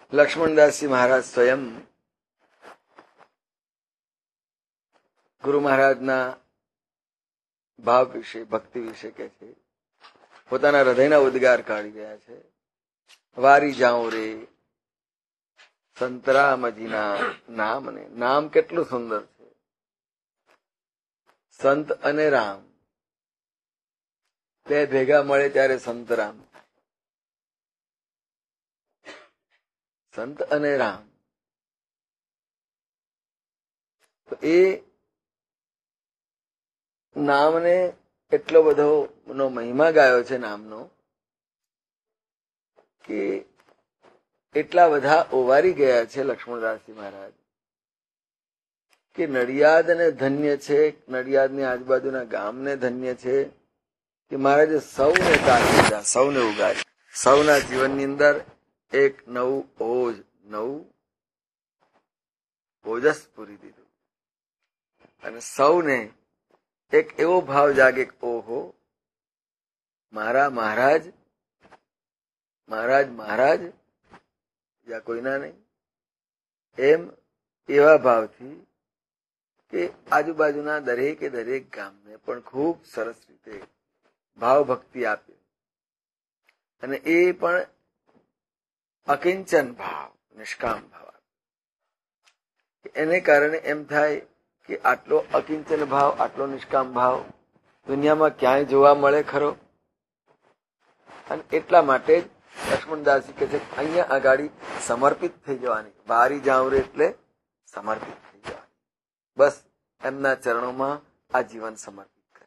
લક્ષ્મણદાસજી મહારાજ સ્વયં ગુરુ મહારાજના ભાવ વિશે, ભક્તિ વિશે કહે છે. પોતાના હૃદયના ઉદ્ગાર કાઢી રહ્યા છે. વારી જાઉં રે સંતરામજીના નામને. નામ કેટલું સુંદર છે. સંત અને રામ બે ભેગા મળે ત્યારે સંતરામ. સંત અને રામ, તો એ નામને એટલો બધો નો મહિમા ગાયો છે નામનો, કે એટલા બધા ઓવારી ગયા છે લક્ષ્મણદાસજી મહારાજ કે નડિયાદને ધન્ય છે, નડિયાદની આજુબાજુના ગામને ધન્ય છે કે મહારાજે સૌને તારી દીધા, સૌને ઉગારી. સૌના જીવનની અંદર એક નવું ઓજ, નવું ઓજસ પૂરી દીધું. અને સૌને એક એવો ભાવ જાગે કે ઓહો, મારા મહારાજ, મહારાજ મહારાજ યા કોઈના નહીં, એમ એવા ભાવથી કે આજુબાજુના દરેકે દરેક ગામને પણ ખૂબ સરસ રીતે ભાવ ભક્તિ આપી. અને એ પણ અકિંચન ભાવ, નિષ્કામ ભાવ. એને કારણે એમ થાય કે આટલો અકિંચન ભાવ, આટલો નિષ્કામ ભાવ દુનિયામાં ક્યાંય જોવા મળે ખરો? અને એટલા માટે જ લક્ષ્મણદાસજી કહે છે અહીંયા આગાડી સમર્પિત થઈ જવાની. વારી જાઉં રે એટલે સમર્પિત થઈ જવાની. બસ એમના ચરણોમાં આ જીવન સમર્પિત કરે.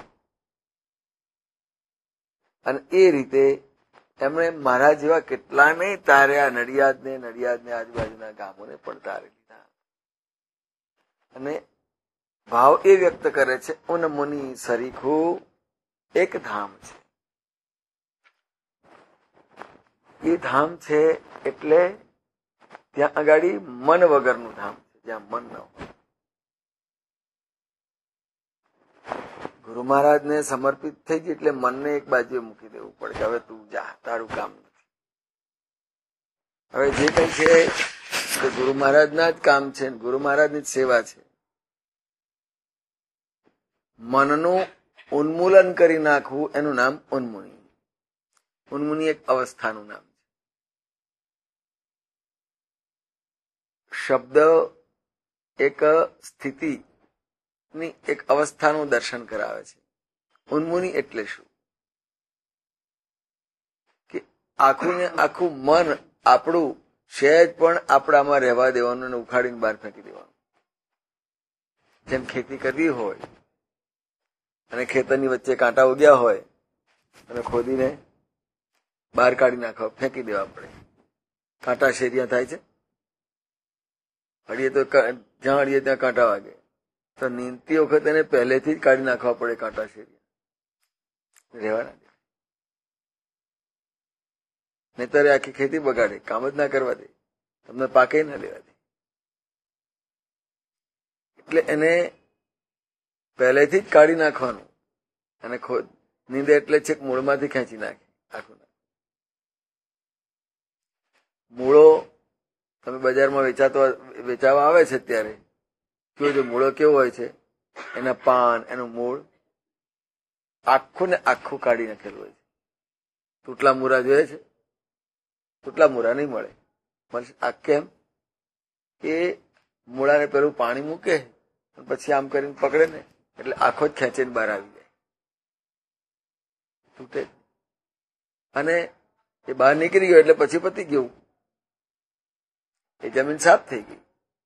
અને એ રીતે એમણે મારા જેવા કેટલાને તાર્યા, નડિયાદને આજુબાજુના ગામોને પણ તારી લીધા. અને ભાવ એ વ્યક્ત કરે છે, ઉન મુનિ સરીખું એક ધામ છે. એ ધામ છે એટલે ત્યાં આગળ મન વગરનું ધામ છે, જ્યાં મન ન હોય. ગુરુ મહારાજને સમર્પિત થઈ ગઈ એટલે મનને એક બાજુએ મૂકી દેવું પડે કે હવે તું જા, તારું કામ નથી. હવે જે કઈ છે તે ગુરુ મહારાજના જ કામ છે, ગુરુ મહારાજની જ સેવા છે. મનનું ઉન્મૂલન કરી નાખવું એનું નામ ઉન્મુનિ. ઉન્મુનિ એક અવસ્થાનું નામ છે. શબ્દ એક સ્થિતિની, એક અવસ્થાનું દર્શન કરાવે છે. ઉન્મુનિ એટલે શું? કે આખું ને આખું મન આપણું સહેજ પણ આપણામાં રહેવા દેવાનું અને ઉખાડીને બહાર ફેંકી દેવાનું. જેમ ખેતી કરવી હોય અને ખેતરની વચ્ચે કાંટા ઉગ્યા હોય અને ખોદીને બહાર કાઢી નાખવા, ફેંકી દેવા પડે. કાંટા શેરિયા થાય છે. હળીએ તો જ્યાં હળીએ ત્યાં કાંટા વાગે, તો નીંદતી વખત એને પહેલેથી જ કાઢી નાખવા પડે કાંટા શેરિયા, રહેવા ના દે. નહીંતર આખી ખેતી બગાડે, કામ જ ના કરવા દે, તમને પાકે ના લેવા દે. એટલે એને પહેલેથી જ કાઢી નાખવાનું. અને નીંદે એટલે છેક મૂળમાંથી ખેંચી નાખે આખું. મૂળો તમે બજારમાં વેચાવા આવે છે ત્યારે જો મૂળો કેવો હોય છે, એના પાન, એનું મૂળ આખું ને આખું કાઢી નાખેલું હોય છે. તૂટલા મૂળા જોઈએ છે? તૂટલા મૂળા નહીં મળે. કેમ કે મૂળાને પેલું પાણી મૂકે પછી આમ કરીને પકડે ને એટલે આખો જ ખેંચીને બહાર આવી જાય, તૂટે. અને એ બહાર નીકળી ગયો એટલે પછી પતી ગયું, એ જમીન સાફ થઈ ગઈ.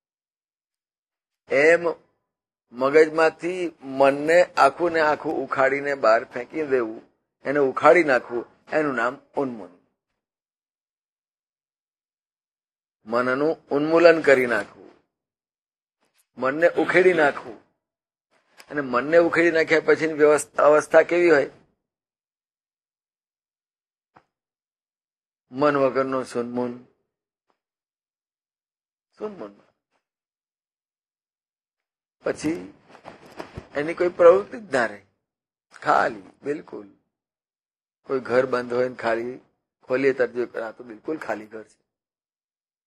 એમ મગજમાંથી મનને આખું ને આખું ઉખાડીને બહાર ફેંકી દેવું, એને ઉખાડી નાખવું, એનું નામ ઉન્મૂલન. મનનું ઉન્મૂલન કરી નાખવું, મનને ઉખેડી નાખવું. અને મનને ઉખેડી નાખ્યા પછીની અવસ્થા કેવી હોય? મન વગરનો સુનમુન. પછી એની કોઈ પ્રવૃત્તિ જ ના રહે, ખાલી બિલકુલ. કોઈ ઘર બંધ હોય ને ખાલી ખોલીએ તરજો, આ તો બિલકુલ ખાલી ઘર છે.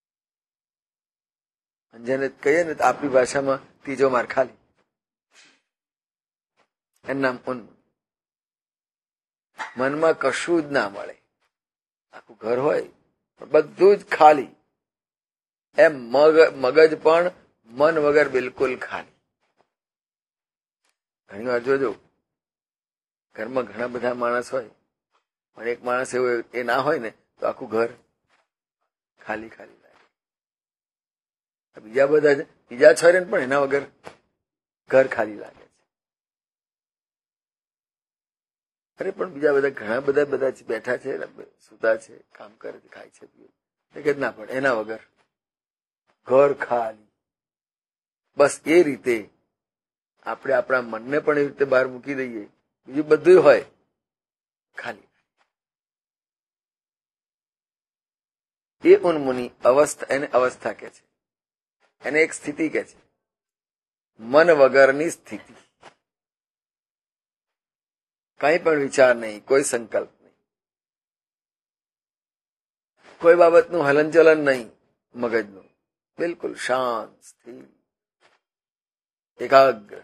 જેને કહીએ ને તો આપણી ભાષામાં ત્રીજો માર ખાલી, એનું નામ ઉન્મુની. મનમાં કશું જ ના મળે, આખું ઘર હોય બધું જ ખાલી. એમ મગજ પણ મન વગર બિલકુલ ખાલી. ઘણી વાર જોજો, ઘરમાં ઘણા બધા માણસ હોય પણ એક માણસ એવો એ ના હોય ને તો આખું ઘર ખાલી ખાલી લાગે. બીજા બધા બીજા છ પણ એના વગર ઘર ખાલી લાગે છે. અરે પણ બીજા બધા ઘણા બધા બેઠા છે, સુતા છે, કામ કરે છે, ખાય છે, પીએ ના પડે એના વગર ઘર ખાલી. બસ એ રીતે આપણે આપણા મનને પણ એ રીતે બહાર મૂકી દઈએ, બીજું બધું હોય ખાલી. એ ઉન્મુની અવસ્થા, એને અવસ્થા કે છે, એને એક સ્થિતિ કે છે, મન વગરની સ્થિતિ. કઈ પણ વિચાર નહીં, કોઈ સંકલ્પ નહીં, કોઈ બાબતનું હલનચલન નહીં મગજનું, બિલકુલ શાંત, સ્થિર, એકાગ્ર.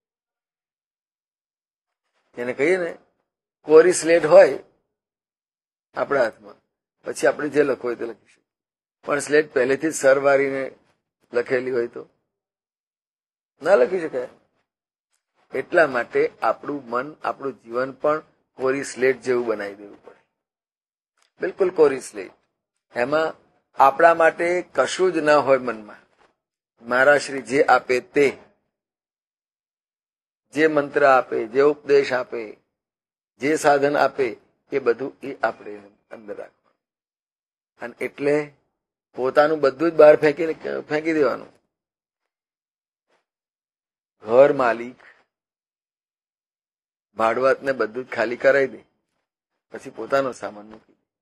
એને કહીએ ને કોરી સ્લેટ હોય આપણા હાથમાં, પછી આપણે જે લખવું હોય તે લખી શકીએ. પણ સ્લેટ પહેલેથી જ સરવારીને લખેલી હોય તો ના લખી શકાય. એટલા માટે આપણું મન, આપણું જીવન પણ કોરી સ્લેટ જેવું બનાવી દેવું પડે, બિલકુલ કોરી સ્લેટ. એમાં આપણા માટે કશું જ ના હોય મનમાં. મારા શ્રી જે આપે તે, જે મંત્ર આપે, જે ઉપદેશ આપે, જે સાધન આપે, એ બધું એ આપણે અંદર રાખવાનું. અને એટલે પોતાનું બધું જ બહાર ફેંકી દેવાનું. ઘર માલિક ભાડવતને બધું જ ખાલી કરાવી દે, પછી પોતાનો સામાન મૂકી દે.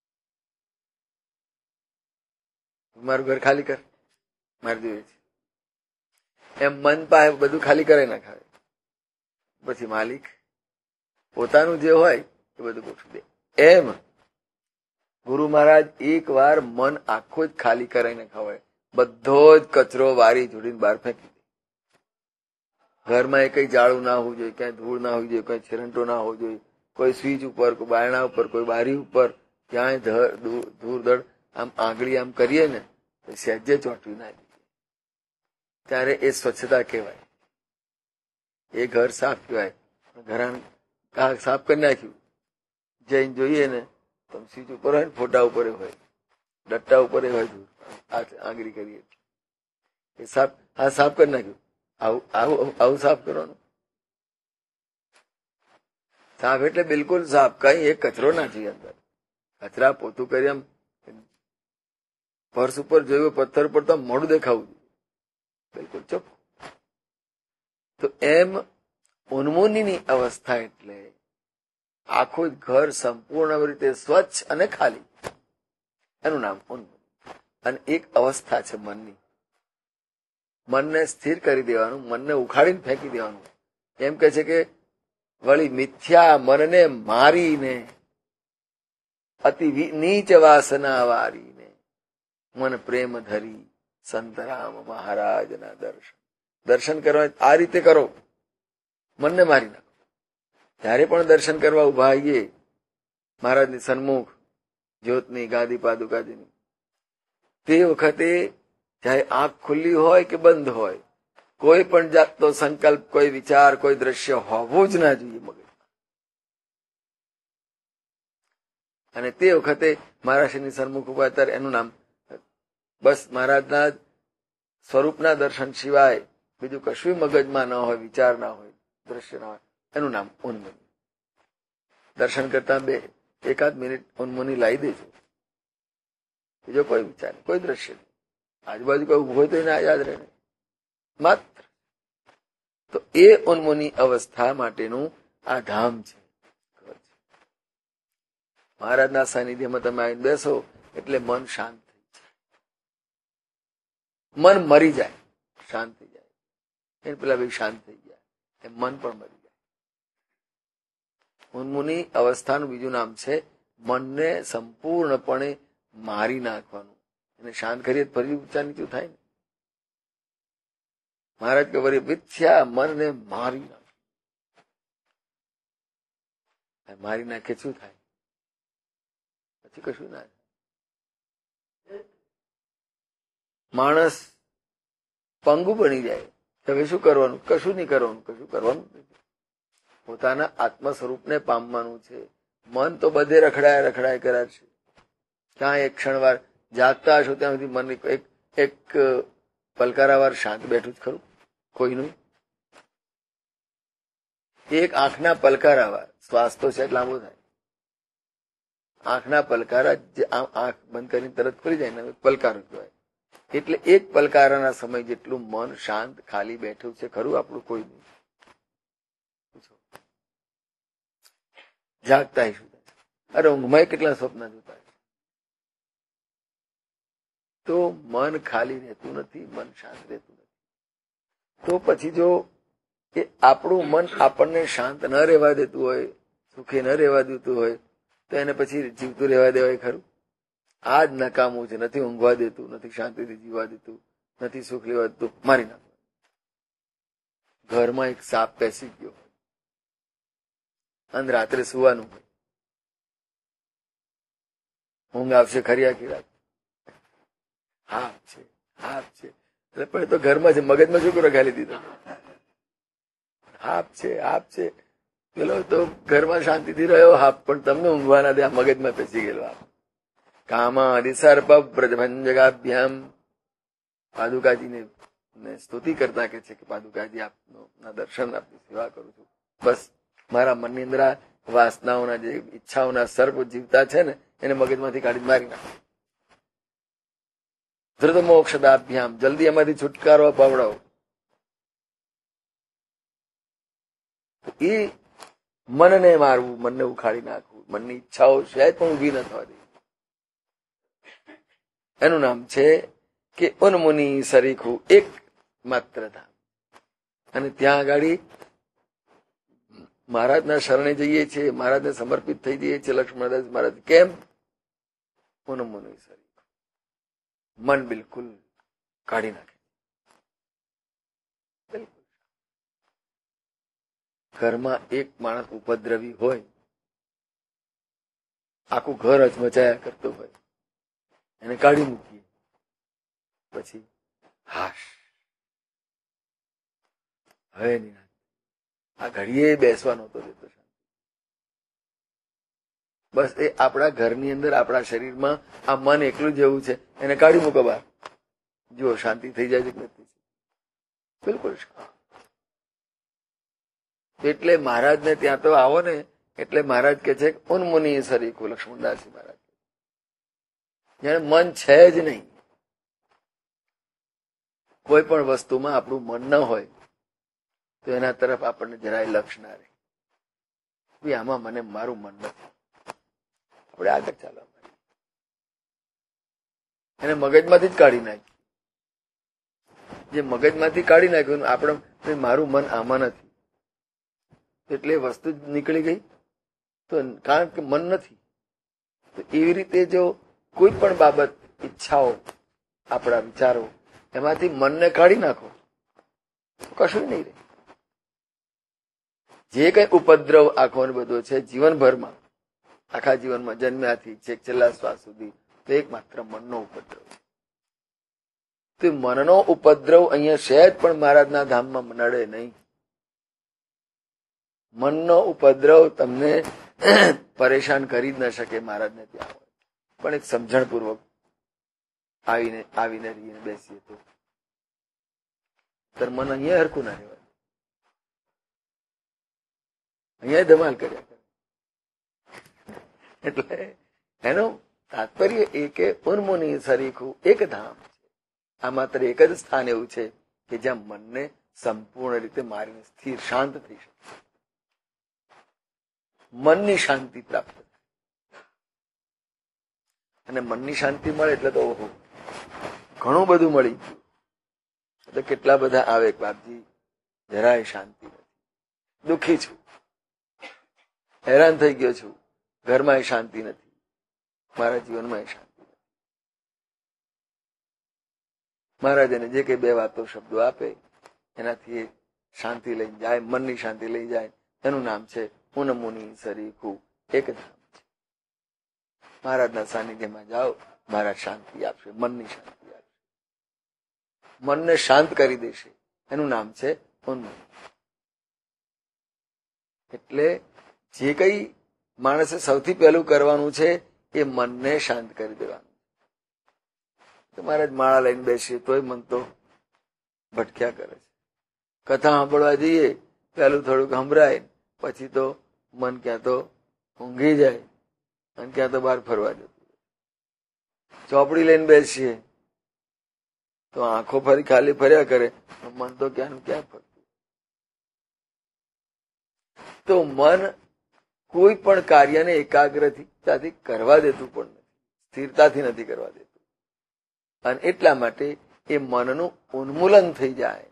મારું ઘર ખાલી કર, મારે જોઈએ છે એમ મન પાસે બધું ખાલી કરાવી નાખાવે. પછી માલિક પોતાનું જે હોય એ બધું ગોઠવી દે. એમ ગુરુ મહારાજ એક વાર મન આખું જ ખાલી કરાવી નાખાવે, બધો જ કચરો વારી જોડીને બહાર ફેંકી દે. ઘરમાં એ કઈ જાળું ના હોવું જોઈએ, ક્યાંય ધૂળ ના હોવી જોઈએ, કઈ છેરંટો ના હોવો જોઈએ, કોઈ સ્વીચ ઉપર, કોઈ બારણા ઉપર, કોઈ બારી ઉપર ક્યાંય ધૂળ ધડ આમ આંગળી આમ કરીએ ને તો સહેજે ચોંટવી ના દઈએ, ત્યારે એ સ્વચ્છતા કહેવાય, એ ઘર સાફ કહેવાય. ઘર સાફ કરી નાખ્યું, જઈને જોઈએ ને તો સ્વીચ ઉપર હોય ને ફોટા ઉપર હોય, ડટ્ટા ઉપર હોય, આંગળી કરીએ એ સાફ, હા સાફ કરી નાખ્યું. આવું સાફ કરવાનું. સાફ એટલે બિલકુલ સાફ, કઈ એક કચરો નથી અંદર. કચરા પોતું કરી આમ ફર્શ ઉપર જોયું, પથ્થર પર તો મોડું દેખાવું બિલકુલ ચોખ્ખું. તો એમ ઉન્મુનિની અવસ્થા એટલે આખું ઘર સંપૂર્ણ રીતે સ્વચ્છ અને ખાલી, એનું નામ ઉન્મુની. અને એક અવસ્થા છે મનની. મનને સ્થિર કરી દેવાનું, મનને ઉખાડીને ફેંકી દેવાનું. એમ કે છે કે વળી મિથ્યા મનને મારીને, અતિ નીચ વાસના વારીને, મન પ્રેમ ધરી સંતરામ મહારાજના દર્શન કરવા આ રીતે કરો, મનને મારી નાખો. ત્યારે પણ દર્શન કરવા ઉભા આવીએ મહારાજની સન્મુખ, જ્યોતની ગાદી પાદુકાજીની, તે વખતે ચાહે આંખ ખુલ્લી હોય કે બંધ હોય, કોઈ પણ જાતનો સંકલ્પ, કોઈ વિચાર, કોઈ દ્રશ્ય હોવું જ ના જોઈએ મગજમાં. અને તે વખતે મહારાજની સન્મુખ ઉભા ત્યારે એનું નામ બસ મહારાજના સ્વરૂપના દર્શન સિવાય બીજું કશું મગજમાં ન હોય, વિચાર ના હોય, દ્રશ્ય ના હોય, એનું નામ ઉન્મુની. દર્શન કરતા એકાદ મિનિટ ઉન્મુની લાવી દેજો, બીજો કોઈ વિચાર, કોઈ દ્રશ્ય નહીં, આજુબાજુ કોઈ ઉભો હોય તો એને યાદ રહે માત્ર. તો એ ઉન્મુની અવસ્થા માટેનું આ ધામ છે. મહારાજના સાનિધ્યમાં તમે આવીને બેસો એટલે મન શાંત થઈ જાય, મન મરી જાય, શાંત થઈ જાય. એને પેલા ભાઈ શાંત થઈ જાય એમ મન પણ મરી જાય. ઉન્મુની અવસ્થાનું બીજું નામ છે મનને સંપૂર્ણપણે મારી નાખવાનું. એને શાંત કરીએ ફરી ઊંચા નીચું થાય ને. મહારાજ કે વળી મિથ્યા મનને મારી નાખે. મારી નાખે શું થાય? પછી કશું ના થાય. માણસ પંગુ બની જાય. હવે શું કરવાનું? કશું નહીં કરવાનું. કશું કરવાનું પોતાના આત્મ સ્વરૂપને પામવાનું છે. મન તો બધે રખડાય કર્યા છે. ત્યાં એક ક્ષણવાર જાગતા હશો ત્યાં સુધી મન એક પલકારાવાર શાંત બેઠું જ ખરું કોઈનું? એક આંખના પલકારાવાર શ્વાસ તો છે લાંબો થાય. આંખના પલકારા જે આંખ બંધ કરીને તરત ખુલી જાય ને પલકારો કહેવાય. એટલે એક પલકારાના સમય જેટલું મન શાંત ખાલી બેઠું છે ખરું આપણું? કોઈ નહીં. જાગતા શું થાય? અરે ઊંઘમાં કેટલા સ્વપ્ન જોતા. તો મન ખાલી રહેતું નથી, મન શાંત રહેતું નથી. તો પછી જો એ આપણું મન આપણને શાંત ન રહેવા દેતું હોય, સુખી ન રહેવા દેતું હોય, તો એને પછી જીવતું રહેવા દેવાય ખરું? આ જ નકામું છે. નથી ઊંઘવા દેતું, નથી શાંતિથી જીવવા દેતું, નથી સુખ લેવા દેતું, મારી નાખવું. ઘરમાં એક સાપ બેસી ગયો હોય અને રાત્રે સુવાનું હોય, ઊંઘ આવશે ખરી આખી રાત? હાપ છે, હાપ છે. એટલે પણ તો ઘરમાં છે, મગજમાં શું કરો ખાલી દીધો? હાપ છે, હાપ છે. પેલો તો ઘરમાં શાંતિથી રહ્યો હાપ, પણ તમને ઊંઘવાના દે, આ મગજમાં પેસી ગયેલો હાપ. કામા સર્પ વ્રજભંજગાભ્યામ. પાદુકાજીને સ્તુતિ કરતા કે છે કે પાદુકાજી આપના દર્શન આપની સેવા કરું છું. બસ મારા મનની અંદર આ વાસનાઓના જે ઈચ્છાઓના સર્પ જીવતા છે ને એને મગજમાંથી કાઢી મારી નાખો. ધૃત મોક્ષદાભ્યામ. જલ્દી એમાંથી છુટકારો અપાવડાવો. એ મનને મારવું, મનને ઉખાડી નાખવું, મનની ઈચ્છાઓ સહેજ પણ ઉભી ન થવા દે. એનું નામ છે કે ઉન્મુનિ સરીખું એક માત્ર ધામ. અને ત્યાં આગળ મહારાજના શરણે જઈએ છીએ, મહારાજને સમર્પિત થઈ જઈએ છીએ. લક્ષ્મણદાસ મહારાજ કેમ? ઉન્મુનિ સરીખું. મન બિલકુલ કાઢી નાખે. બિલકુલ. ઘરમાં એક માણસ ઉપદ્રવી હોય, આખું ઘર અચમચાયા કરતો હોય, એને કાઢી મૂકીએ પછી હાશ, હવે નહીં, આ ઘડીએ બેસવા નહોતો દેતો. બસ એ આપણા ઘરની અંદર, આપણા શરીરમાં આ મન એકલું જ એવું છે, એને કાઢી મૂકો બહાર, જુઓ શાંતિ થઈ જાય છે કે નથી? બિલકુલ. એટલે મહારાજને ત્યાં તો આવો ને એટલે મહારાજ કે છે ઉન્મુનિ સરીખું. લક્ષ્મણદાસજી મહારાજ જાણે મન છે જ નહીં. કોઈ પણ વસ્તુમાં આપણું મન ન હોય તો એના તરફ આપણને જરાય લક્ષ ના રહે. આમાં મને મારું મન નથી, આપણે આગળ ચાલવા માંડીએ. એને મગજમાંથી જ કાઢી નાખ્યું. જે મગજમાંથી કાઢી નાખ્યું આપણે મારું મન આમાં નથી, એટલે વસ્તુ જ નીકળી ગઈ. તો કારણ કે મન નથી, તો એવી રીતે જો કોઈ પણ બાબત, ઈચ્છાઓ, આપણા વિચારો, એમાંથી મનને કાઢી નાખો તો કશું નહીં રહે. જે કઈ ઉપદ્રવ આખો બધો છે જીવનભરમાં, આખા જીવનમાં જન્મ્યાથી છેક છેલ્લા શ્વાસ સુધી, તો એકમાત્ર મનનો ઉપદ્રવ. તો મનનો ઉપદ્રવ અહીંયા સહેજ પણ મહારાજના ધામમાં નડે નહીં. મનનો ઉપદ્રવ તમને પરેશાન કરી જ ન શકે મહારાજને ત્યાં હોય. પણ એક સમજણપૂર્વક આવીને રહીને બેસીએ તો મન અહીંયા હરખું ના રહેવાય, અહીંયા ધમાલ કર્યા કરે. એટલે એનો તાત્પર્ય એ કે ઉન્મુનિ સરીખું એક ધામ છે. આ માત્ર એક જ સ્થાન એવું છે કે જ્યાં મનને સંપૂર્ણ રીતે મારીને સ્થિર શાંત થઈ શકે, મનની શાંતિ પ્રાપ્ત થાય. અને મનની શાંતિ મળે એટલે તો ઓહો, ઘણું બધું મળી ગયું. એટલે કેટલા બધા આવે, બાપજી જરાય શાંતિ નથી, દુઃખી છું, હેરાન થઈ ગયો છું, ઘરમાં શાંતિ નથી, મારા જીવનમાં શાંતિ નથી. મહારાજ એને જે કઈ બે વાતો શબ્દો આપે એનાથી શાંતિ લઈ જાય, મનની શાંતિ લઈ જાય. એનું નામ છે ઉનમુનિ સરીખું, એક ધામ છે. મહારાજના સાનિધ્યમાં જાઓ, મહારાજ શાંતિ આપશે, મનની શાંતિ આપશે, મનને શાંત કરી દેશે. એનું નામ છે ઉન્મુનિ. એટલે જે કઈ માણસે સૌથી પહેલું કરવાનું છે એ મનને શાંત કરી દેવાનું. તો મહારાજ માળા લઈને બેસીએ તોય મન તો ભટક્યા કરે છે. કથા સાંભળવા જઈએ, પેલું થોડુંક સંભળાય, પછી તો મન ક્યાં તો ઊંઘી જાય અને ક્યાં તો બહાર ફરવા જતું. ચોપડી લઈને બેસીએ તો આંખો ફરી ખાલી ફર્યા કરે, મન તો ક્યાંનું ક્યાં ફરતું. તો મન કોઈ પણ કાર્યને એકાગ્રતાથી કરવા દેતું પણ નથી, સ્થિરતાથી નથી કરવા દેતું. અને એટલા માટે એ મનનું ઉન્મૂલન થઈ જાય.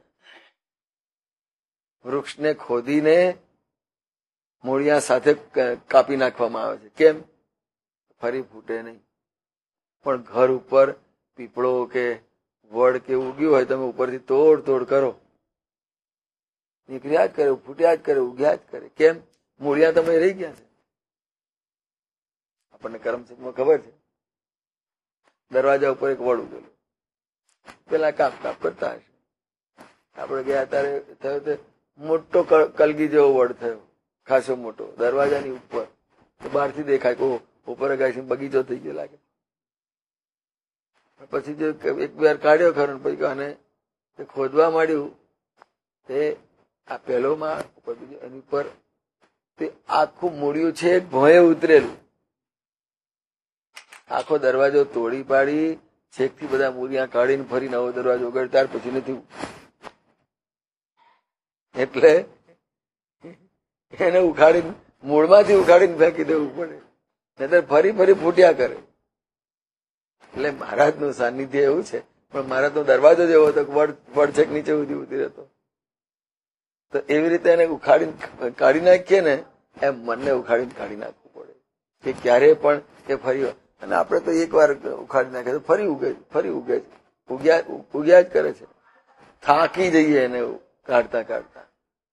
વૃક્ષને ખોદીને મૂળિયા સાથે કાપી નાખવામાં આવે છે. કેમ? ફરી ફૂટે નહીં. પણ ઘર ઉપર પીપળો કે વડ કે ઉગ્યું હોય, તમે ઉપરથી તોડ કરો, નીકળ્યા જ કરે, ફૂટ્યા જ કરે, ઉગ્યા જ કરે. કેમ? મૂળિયા તમે રહી ગયા છે. આપણને કરમસદમાં ખબર છે, દરવાજા ઉપર એક વડ ઉગેલું, પેલા કાપ કરતા હશે. આપણે ગયા ત્યારે થયો તે મોટો કલગી જેવો વડ થયો, ખાસો મોટો, દરવાજાની ઉપર. બહારથી દેખાય કે ઉપર ગાય બગીચો થઈ ગયો લાગે. પછી જે એક બે વાર કાઢ્યો ખરો, પછી અને ખોદવા માંડ્યું, તે આ પહેલો માળ ઉપર બીજો, એની ઉપર તે આખું મૂળિયું છે ભોંયે ઉતરેલું. આખો દરવાજો તોડી પાડી છેકથી બધા મૂળિયા કાઢીને ફરી નવો દરવાજો ઉગાડ, ત્યાર પછી નથી. એટલે એને ઉખાડીને મૂળમાંથી ઉખાડીને ફેંકી દેવું પડે, નહીતર ફરી ફૂટ્યા કરે. એટલે મહારાજનું સાનિધ્ય એવું છે. પણ મહારાજનો દરવાજો જેવો હતો, વડ છેક નીચે સુધી ઉતરી હતો. તો એવી રીતે એને ઉખાડીને કાઢી નાખીએ ને, એમ મનને ઉખાડીને કાઢી નાખવું પડે કે ક્યારે પણ એ ફરી. અને આપણે તો એક વાર ઉખાડી નાખીએ તો ફરી ઉગ્યા જ કરે છે. થાકી જઈએ એને કાઢતા કાઢતા.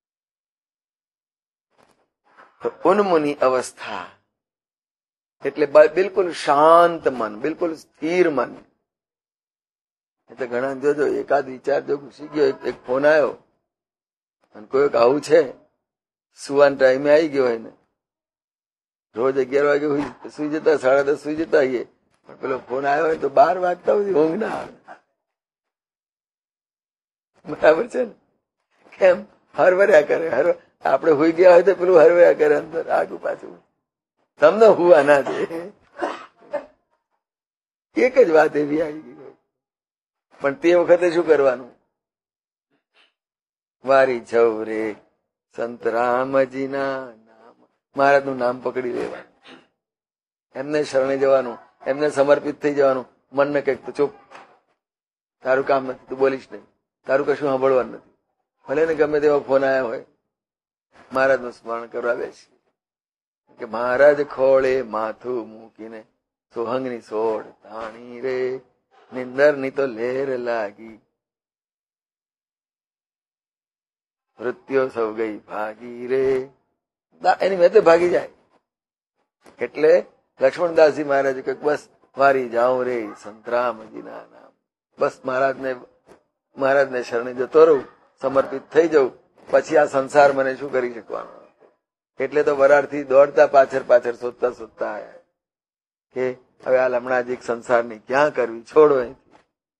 તો ઉન્મુનિ અવસ્થા એટલે બિલકુલ શાંત મન, બિલકુલ સ્થિર મન. એટલે ઘણા જોજો એકાદ વિચાર જો ઘૂસી ગયો, એક ફોન આવ્યો અને કોઈક આવું છે, સુવાન ટાઈમે આવી ગયો હોય ને, રોજ 11 વાગે સુઈ જતા, 10:30 સુઈ જતા હોઈએ, પણ પેલો ફોન આવ્યો હોય તો 12 વાગતા સુધી ઊંઘ ના આવે. બરાબર છે ને? કેમ? હરવર્યા કરે. આપણે હુઈ ગયા હોય તો પેલું હરવર્યા કરે અંદર, આગું પાછું. તમને હુવા ના દે. એક જ વાત એવી આવી ગઈ. પણ તે વખતે શું કરવાનું? વારી જવ રે સંત રામજીના નામ, મહારાજનું નામ પકડી લેવાનું, એમને શરણે જવાનું, એમને સમર્પિત થઈ જવાનું. મનને કઈક તો ચૂપ, તારું કામ નથી, તું બોલીશ નહીં, તારું કશું સાંભળવાનું નથી. ભલે ને ગમે તેવા ફોન આવ્યા હોય, મહારાજનું સ્મરણ કરવા બેસી કે મહારાજ ખોળે માથું મૂકીને સોહંગની સોડ તાણી રે, નિંદર ની તો લહેર લાગી, મૃત્યુ સૌ ગઈ ભાગી રે. એની મેં તો ભાગી જાય. એટલે લક્ષ્મણદાસજી મહારાજે કહ્યું બસ વારી જાઉં રે સંતરામજીના નામ. બસ મહારાજને શરણે જતો રહું, સમર્પિત થઈ જવું, પછી આ સંસાર મને શું કરી શકવાનો. એટલે તો વરાળથી દોડતા પાછળ શોધતા આવ્યા કે હવે આ હમણાં સંસારની ક્યાં કરવી, છોડો અહીંથી.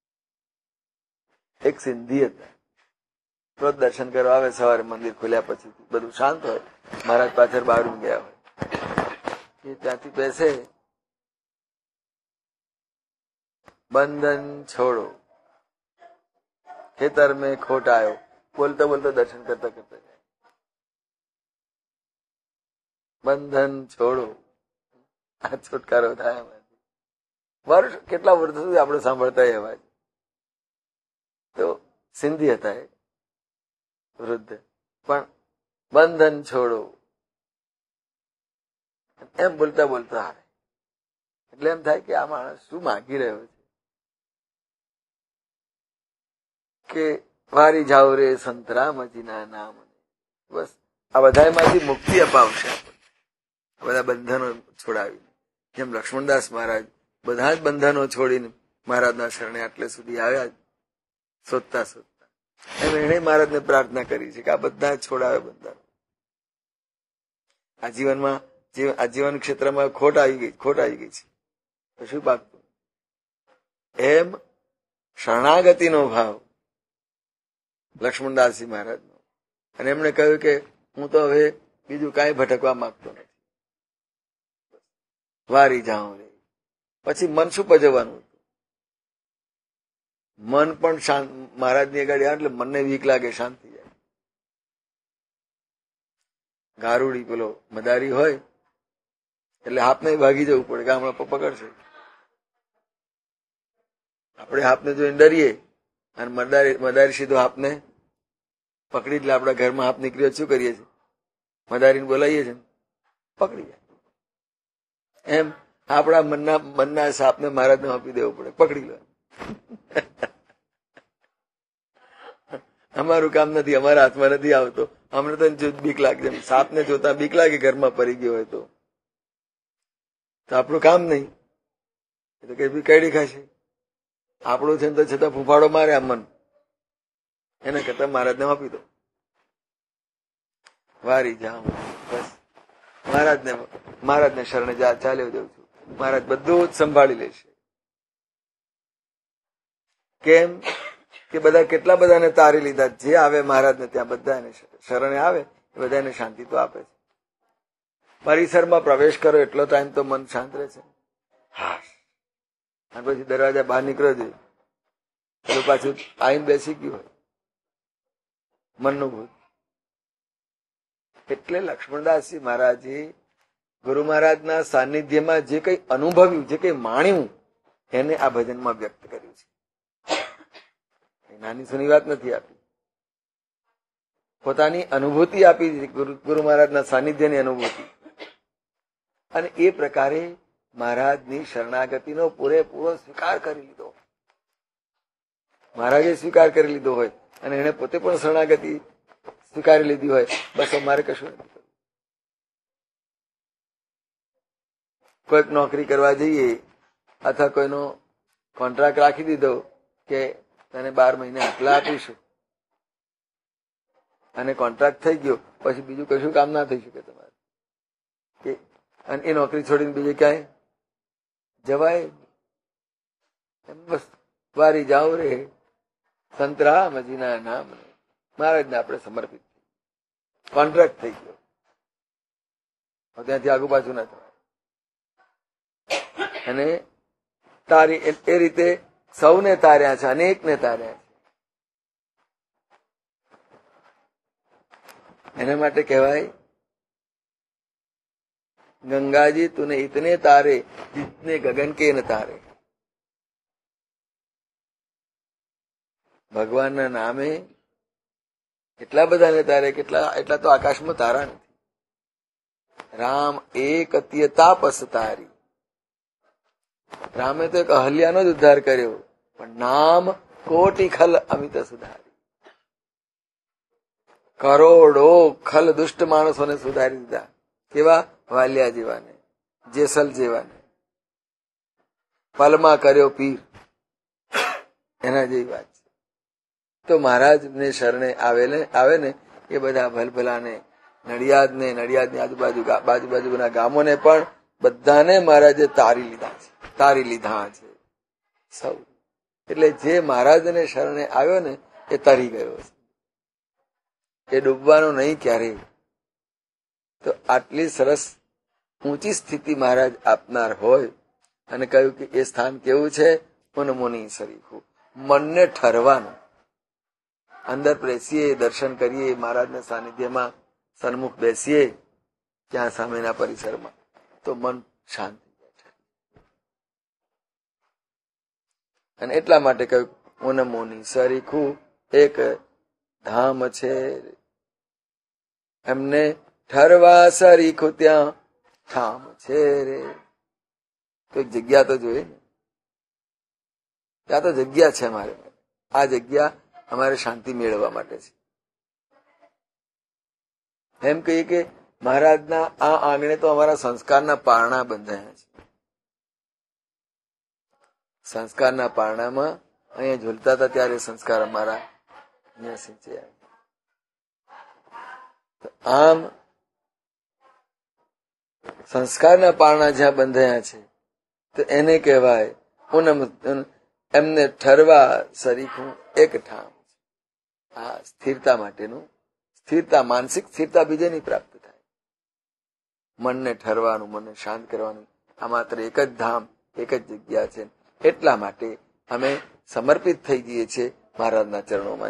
એક સિંધી હતા, રોજ દર્શન કરવા આવે, સવારે મંદિર ખુલ્યા પછી બધું શાંત હોય, મહારાજ પાછળ બહાર ગયા હોય, એ ત્યાંથી બેસે, બંધન છોડો ખેતર મેં ખોટ આવ્યો, બોલતા બોલતા દર્શન કરતા જાય. બંધન છોડો, આ છુટકારો થાય. વર્ષ કેટલા વર્ષ સુધી આપણે સાંભળતા એ અવાજ. તો સિંધી હતા એ વૃદ્ધ, પણ બંધન છોડો એમ બોલતા આવે. એટલે એમ થાય કે આ માણસ શું માગી રહ્યો છે, કે વારી જાઓ રે સંતરામજીના નામ. બસ આ બધામાંથી મુક્તિ અપાવશે આપણને, બધા બંધનો છોડાવીને. જેમ લક્ષ્મણદાસ મહારાજ બધા જ બંધનો છોડીને મહારાજના શરણે આટલે સુધી આવ્યા શોધતા શોધતા, એમ એને મહારાજને પ્રાર્થના કરી છે કે આ બધા છોડાવે બંધનો. આજીવન ક્ષેત્રમાં ખોટ આવી ગઈ છે, તો શું પાકતું? એમ શરણાગતિનો ભાવ લક્ષ્મણદાસજી મહારાજનો. અને એમણે કહ્યું કે હું તો હવે બીજું કાંઈ ભટકવા માંગતો નથી, વારી જાઉં રે. પછી મન શું પજવવાનું? મન પણ શાંત. મહારાજની આગળ આવે એટલે મનને વીક લાગે, શાંત થઈ જાય. ગારુડી પેલો મદારી હોય એટલે હાથને ભાગી જવું પડે કે હમણાં પકડશે. આપણે હાથને જોઈને ડરીએ અને મદારી સીધો હાથને પકડી, એટલે આપણા ઘરમાં હાથ નીકળ્યો શું કરીએ છીએ? મદારીને બોલાવીએ છીએ, પકડી જાય. એમ આપણા મનના સાપને મહારાજને આપી દેવો પડે, પકડી લો. અમારું કામ નથી, અમારા હાથમાં નથી આવતો. અમને તો બીક લાગે, સાપને જોતા બીક લાગે ઘરમાં પડી ગયો હોય તો આપણું કામ નહીં. એ તો કઈ બી કઈડી ખાશે. આપણું છે તો છતાં ફૂફાડો મારે આ મન, એના કરતા મહારાજને આપી દો. વારી જાઉં, બસ મહારાજને શરણે ચાલ્યો જાઉં છું. મહારાજ બધું જ સંભાળી લેશે. કેમ કે બધા કેટલા બધાને તારી લીધા, જે આવે મહારાજને ત્યાં બધાને શરણે આવે એ બધાને શાંતિ તો આપે છે. પરિસરમાં પ્રવેશ કરો એટલો ટાઈમ તો મન શાંત રહે છે. હા, અને પછી દરવાજા બહાર નીકળ્યો છે એટલે પાછું આવીને બેસી ગયું હોય મનનું ભૂત. એટલે લક્ષ્મણદાસજી મહારાજે ગુરુ મહારાજના સાનિધ્યમાં જે કઈ અનુભવ્યું, જે કઈ માણ્યું, એને આ ભજનમાં વ્યક્ત કર્યું છે. નાની સુની વાત નથી આપી, પોતાની અનુભૂતિ આપી, ગુરુ મહારાજના સાનિધ્યની અનુભૂતિ. અને એ પ્રકારે મહારાજની શરણાગતિનો પૂરેપૂરો સ્વીકાર કરી લીધો. મહારાજે સ્વીકાર કરી લીધો હોય અને એને પોતે પણ શરણાગતિ સ્વીકારી લીધી હોય, બસ અમારે કશું નથી કરવું. કોઈક નોકરી કરવા જઈએ અથવા કોઈનો કોન્ટ્રાક્ટ રાખી દીધો કે તને 12 મહિને આટલા આપીશું, અને કોન્ટ્રાક્ટ થઈ ગયો, પછી બીજું કશું કામ ના થઈ શકે તમારે. અને એ નોકરી છોડીને બીજે ક્યાંય જવાય. બસ વારી જાઓ રે સંતરામજીના નામ. મહારાજને આપણે સમર્પિત, કોન્ટ્રાક્ટ થઈ ગયો, ત્યાંથી આગુ પાછું ના થવાય. અને તારી એ રીતે સૌને તાર્યા છે, અનેકને તાર્યા છે. એના માટે કહેવાય ગંગાજી તુને ઇતને તારે જીતને ગગન કે ન તારે. ભગવાનના નામે એટલા બધાને તારે, એટલા તો આકાશમાં તારા નથી. રામ એક અત્ય તાપસ તારી. રામે તો એક અહલ્યાનો જ ઉદ્ધાર કર્યો, પણ નામ કોટી ખલ અમિત સુધારી. કરોડો ખલ દુષ્ટ માણસોને સુધારી દીધા. કેવા? વાલિયા જેવાને, જેસલ જેવાને પલમાં કર્યો પીર. એના જેવી વાત છે. તો મહારાજને શરણે આવે ને એ બધા ભલભલાને, નડિયાદની આજુબાજુના ગામોને પણ બધાને મહારાજે તારી લીધા છે સૌ. એટલે જે મહારાજને શરણે આવ્યો ને એ તરી ગયો છે, એ ડૂબવાનો નહીં ક્યારેય. તો આટલી સરસ ઊંચી સ્થિતિ મહારાજ આપનાર હોય અને કહ્યું કે એ સ્થાન કેવું છે? મુનિ સરીખું. મનને ઠરવાનું, અંદર બેસીએ, દર્શન કરીએ, મહારાજના સાનિધ્યમાં સન્મુખ બેસીએ ત્યાં સામેના પરિસરમાં, તો મન શાંત થઈ જાય. અને એટલા માટે કહ્યું મુનિ સરીખું એક ધામ છે, એમને ઠરવા સરીખું ત્યાં ઠામ છે રે. તો એક જગ્યા તો જોઈએ ને, ત્યાં તો જગ્યા છે મારે. આ જગ્યા અમારે શાંતિ મેળવવા માટે છે. એમ કહીએ કે મહારાજના આ આંગણે તો અમારા સંસ્કારના પારણા બંધાયા છે. સંસ્કારના પારણામાં અહીંયા ઝૂલતા હતા ત્યારે સંસ્કાર અમારા અહીંયા સિંચાયા. આમ સંસ્કારના પારણા જ્યાં બંધાયા છે તો એને કહેવાય એમને ઠરવા સરીખું એક ઠામ. આ સ્થિરતા માટેનું, સ્થિરતા, માનસિક સ્થિરતા બીજે નહીં પ્રાપ્ત થાય. મનને ઠરવાનું, મનને શાંત કરવાનું આ માત્ર એક જ ધામ, એક જ જગ્યા છે. એટલા માટે અમે સમર્પિત થઈ જઈએ છીએ મહારાજના ચરણોમાં.